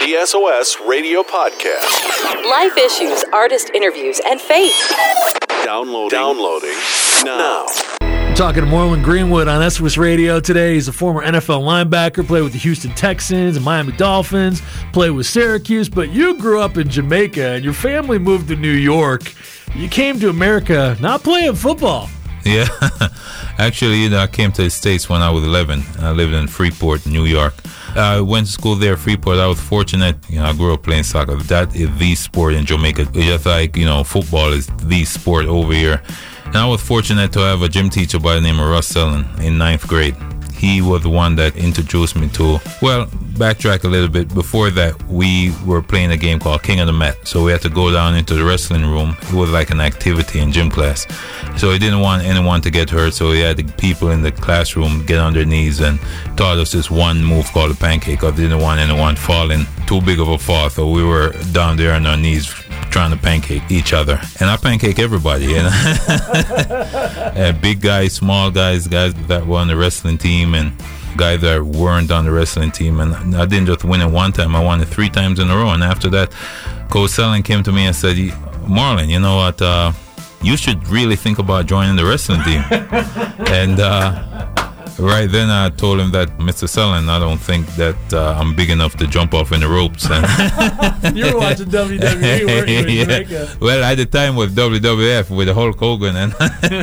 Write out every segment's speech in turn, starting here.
The SOS Radio Podcast. Life issues, artist interviews, and faith. Downloading now. Talking to Marlon Greenwood on SOS Radio today. He's a former NFL linebacker, played with the Houston Texans and Miami Dolphins, played with Syracuse, but you grew up in Jamaica and your family moved to New York. You came to America not playing football. Yeah, actually, I came to the States when I was 11. I lived in Freeport, New York. I went to school there, Freeport. I was fortunate. I grew up playing soccer. That is the sport in Jamaica. It's just like, football is the sport over here. And I was fortunate to have a gym teacher by the name of Russ Ellen in 9th grade. He was the one that introduced me to, backtrack a little bit. Before that, we were playing a game called King of the Mat. So we had to go down into the wrestling room. It was like an activity in gym class. So he didn't want anyone to get hurt. So he had the people in the classroom get on their knees and taught us this one move called a pancake. Because they didn't want anyone falling too big of a fall. So we were down there on our knees trying to pancake each other. And I pancake everybody. Big guys, small guys that were on the wrestling team, and guys that weren't on the wrestling team. And I didn't just win it one time, I won it 3 times in a row. And after that, Coach Sellen came to me and said, Marlon, you know what, you should really think about joining the wrestling team. And right then I told him that, Mr. Sellen, I don't think that I'm big enough to jump off in the ropes. And you were watching WWE, weren't you, in Jamaica? Well, at the time was WWF with Hulk Hogan and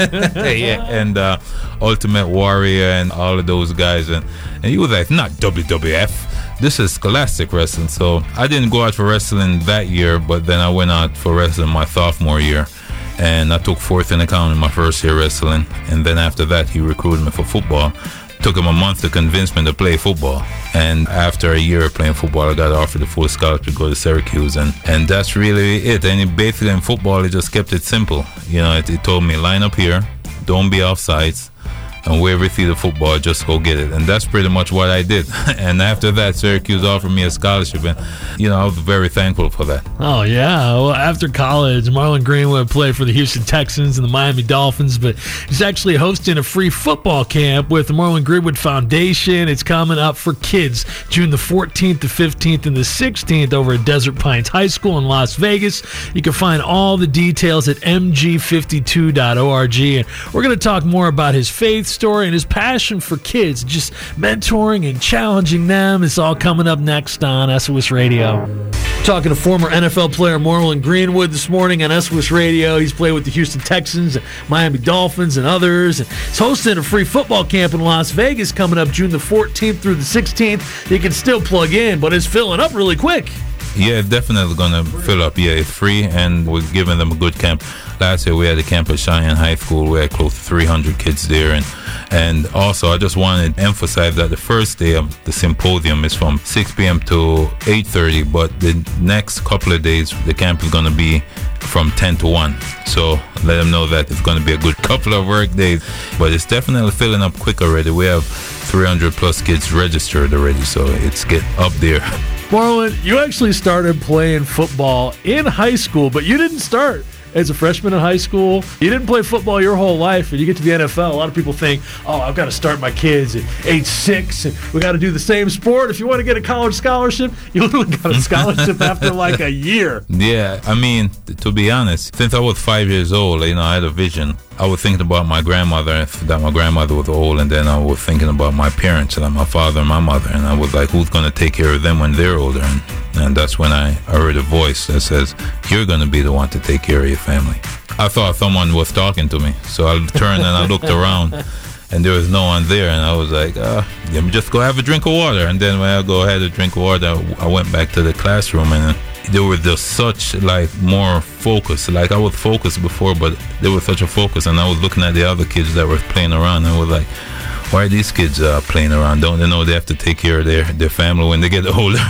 and Ultimate Warrior and all of those guys. And he was like, not WWF. This is Scholastic Wrestling. So I didn't go out for wrestling that year, but then I went out for wrestling my sophomore year. And I took 4th in accounting my first year wrestling. And then after that, he recruited me for football. Took him a month to convince me to play football. And after a year of playing football, I got offered a full scholarship to go to Syracuse. And that's really it. And basically in football, it just kept it simple. It told me, line up here, don't be off sides. And wherever you see the football, just go get it. And that's pretty much what I did. And after that, Syracuse offered me a scholarship. And, I was very thankful for that. Oh, yeah. Well, after college, Marlon Greenwood played for the Houston Texans and the Miami Dolphins, but he's actually hosting a free football camp with the Marlon Greenwood Foundation. It's coming up for kids June the 14th to 15th and the 16th over at Desert Pines High School in Las Vegas. You can find all the details at mg52.org. And we're going to talk more about his faith story and his passion for kids, just mentoring and challenging them. It's all coming up next on SOS Radio. Talking to former NFL player Marlon Greenwood this morning on SOS Radio. He's played with the Houston Texans, Miami Dolphins, and others. And he's hosting a free football camp in Las Vegas coming up June the 14th through the 16th. You can still plug in, but it's filling up really quick. Yeah, it's definitely going to fill up. Yeah, it's free, and we're giving them a good camp. Last year, we had a camp at Cheyenne High School. We had close to 300 kids there. And also, I just wanted to emphasize that the first day of the symposium is from 6 p.m. to 8:30, but the next couple of days, the camp is going to be from 10 to 1. So let them know that it's going to be a good couple of work days. But it's definitely filling up quick already. We have 300 plus kids registered already, so it's getting up there. Marlon, you actually started playing football in high school, but you didn't start as a freshman in high school. You didn't play football your whole life, and you get to the NFL. A lot of people think, I've got to start my kids at age 6, and we got to do the same sport. If you want to get a college scholarship, you literally got a scholarship after like a year. Yeah, I mean, to be honest, since I was 5 years old, I had a vision. I was thinking about my grandmother, that my grandmother was old, and then I was thinking about my parents, like my father and my mother, and I was like, who's going to take care of them when they're older? And that's when I heard a voice that says, you're going to be the one to take care of your family. I thought someone was talking to me, so I turned and I looked around, and there was no one there, and I was like, let me just go have a drink of water. And then when I go ahead and drink water, I went back to the classroom, and there was just such more focus. I was focused before, but there was such a focus, and I was looking at the other kids that were playing around, and I was like, why are these kids playing around? Don't they know they have to take care of their family when they get older?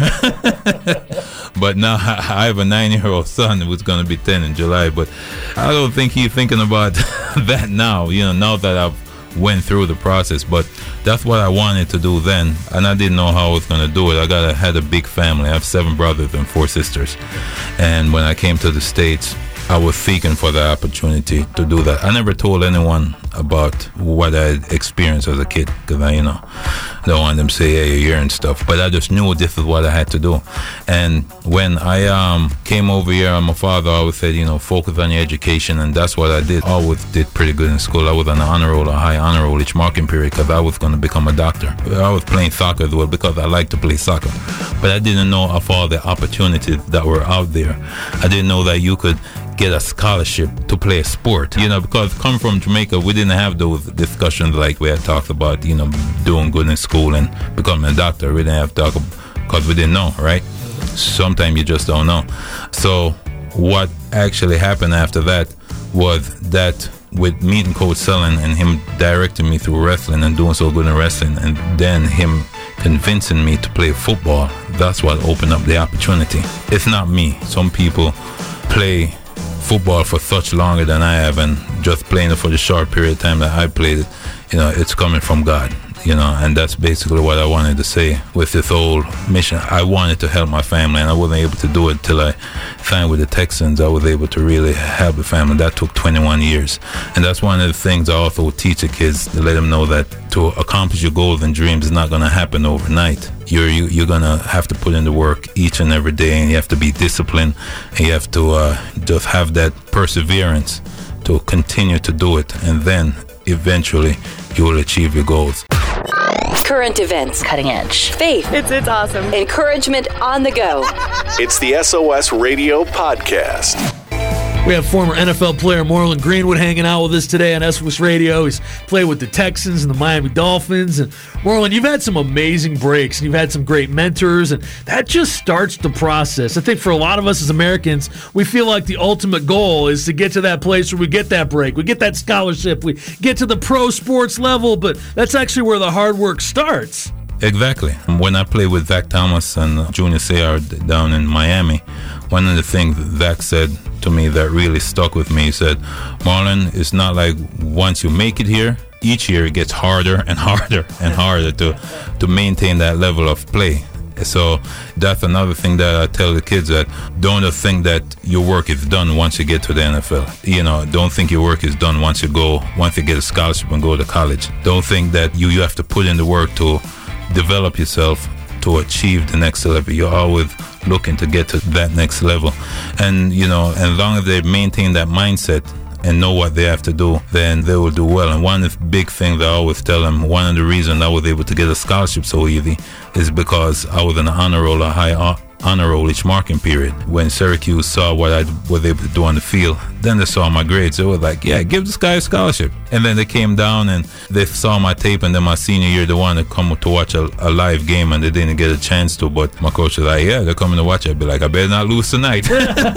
But now I have a 9-year-old son who's going to be 10 in July, but I don't think he's thinking about that now, now that I've went through the process. But that's what I wanted to do then, and I didn't know how I was going to do it. I had a big family. I have 7 brothers and 4 sisters, and when I came to the States, I was seeking for the opportunity to do that. I never told anyone about what I experienced as a kid, because don't want them to say, hey, you're hearing stuff. But I just knew this is what I had to do. And when I came over here, my father always said, focus on your education. And that's what I did. I always did pretty good in school. I was on the honor roll, a high honor roll each marking period because I was going to become a doctor. I was playing soccer as well because I like to play soccer. But I didn't know of all the opportunities that were out there. I didn't know that you could get a scholarship to play a sport, because coming from Jamaica, we didn't have those discussions like we had talked about, doing good in school and becoming a doctor. We didn't have to talk because we didn't know, right? Sometimes you just don't know. So what actually happened after that was that with meeting Coach Sullen and him directing me through wrestling and doing so good in wrestling, and then him convincing me to play football, that's what opened up the opportunity. It's not me. Some people play football for such longer than I have, and just playing it for the short period of time that I played it, it's coming from God, and that's basically what I wanted to say with this whole mission. I wanted to help my family, and I wasn't able to do it till I signed with the Texans. I was able to really help the family. That took 21 years, and that's one of the things I also would teach the kids, to let them know that to accomplish your goals and dreams is not going to happen overnight. You're going to have to put in the work each and every day, and you have to be disciplined, and you have to just have that perseverance to continue to do it, and then eventually you will achieve your goals. Current events. Cutting edge. Faith. It's awesome. Encouragement on the go. It's the SOS Radio Podcast. We have former NFL player Marlon Greenwood hanging out with us today on SOS Radio. He's played with the Texans and the Miami Dolphins. And Marlon, you've had some amazing breaks, and you've had some great mentors, and that just starts the process. I think for a lot of us as Americans, we feel like the ultimate goal is to get to that place where we get that break, we get that scholarship, we get to the pro sports level, but that's actually where the hard work starts. Exactly. When I played with Zach Thomas and Junior Seau down in Miami, one of the things Zach said to me that really stuck with me, he said, Marlon, it's not like once you make it here, each year it gets harder and harder and harder to maintain that level of play. So that's another thing that I tell the kids, that don't just think that your work is done once you get to the NFL. Don't think your work is done once you get a scholarship and go to college. Don't think that you have to put in the work to develop yourself to achieve the next level. You're always looking to get to that next level. And, as long as they maintain that mindset and know what they have to do, then they will do well. And one of the big things I always tell them, one of the reasons I was able to get a scholarship so easy is because I was an honor roll, a high honor roll each marking period. When Syracuse saw what I was able to do on the field, then they saw my grades. They were like, yeah, give this guy a scholarship. And then they came down and they saw my tape, and then my senior year, they wanted to come to watch a live game, and they didn't get a chance to. But my coach was like, yeah, they're coming to watch it. I'd be like, I better not lose tonight.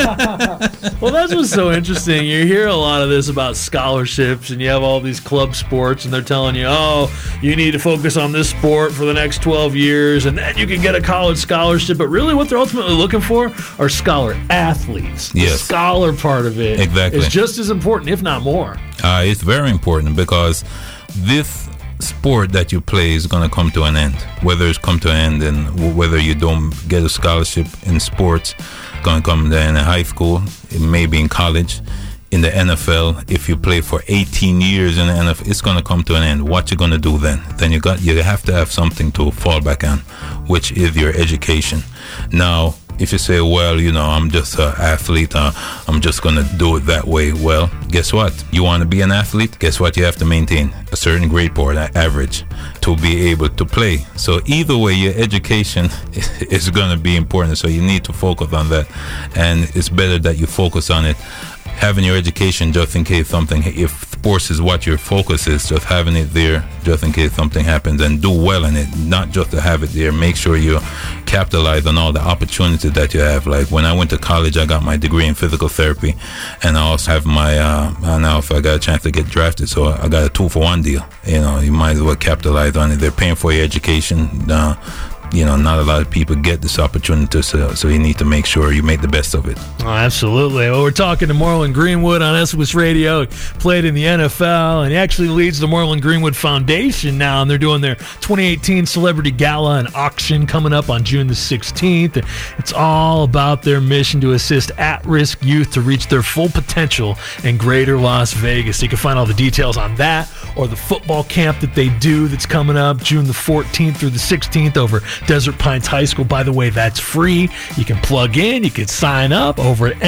Well, that's what's so interesting. You hear a lot of this about scholarships, and you have all these club sports, and they're telling you, oh, you need to focus on this sport for the next 12 years, and then you can get a college scholarship. But really what they're ultimately looking for are scholar athletes. Yes. The scholar part of it exactly. is just as important, if not more. It's very important, because this sport that you play is going to come to an end. Whether it's come to an end and whether you don't get a scholarship in sports, it's going to come to an end in high school, it may be in college. In the NFL, if you play for 18 years in the NFL, it's going to come to an end. What you going to do then? Then you have to have something to fall back on, which is your education. Now, if you say, well, I'm just an athlete, I'm just going to do it that way. Well, guess what? You want to be an athlete? Guess what? You have to maintain a certain grade point average to be able to play. So either way, your education is going to be important. So you need to focus on that. And it's better that you focus on it. Having your education just in case something, if sports is what your focus is, just having it there just in case something happens, and do well in it, not just to have it there. Make sure you capitalize on all the opportunities that you have. Like when I went to college, I got my degree in physical therapy, and I also have my, now if I got a chance to get drafted, so I got a 2-for-1 deal. You might as well capitalize on it. They're paying for your education. not a lot of people get this opportunity, so you need to make sure you make the best of it. Oh, absolutely. Well, we're talking to Marlon Greenwood on SOS Radio. He played in the NFL, and he actually leads the Marlon Greenwood Foundation now, and they're doing their 2018 Celebrity Gala and Auction coming up on June the 16th. It's all about their mission to assist at-risk youth to reach their full potential in Greater Las Vegas. You can find all the details on that or the football camp that they do that's coming up June the 14th through the 16th over Desert Pines High School. By the way, that's free. You can plug in. You can sign up over at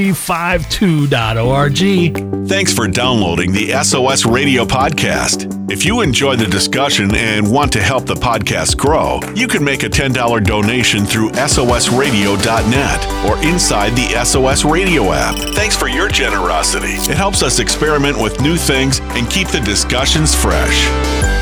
mg52.org. Thanks for downloading the SOS Radio podcast. If you enjoy the discussion and want to help the podcast grow, you can make a $10 donation through sosradio.net or inside the SOS Radio app. Thanks for your generosity. It helps us experiment with new things and keep the discussions fresh.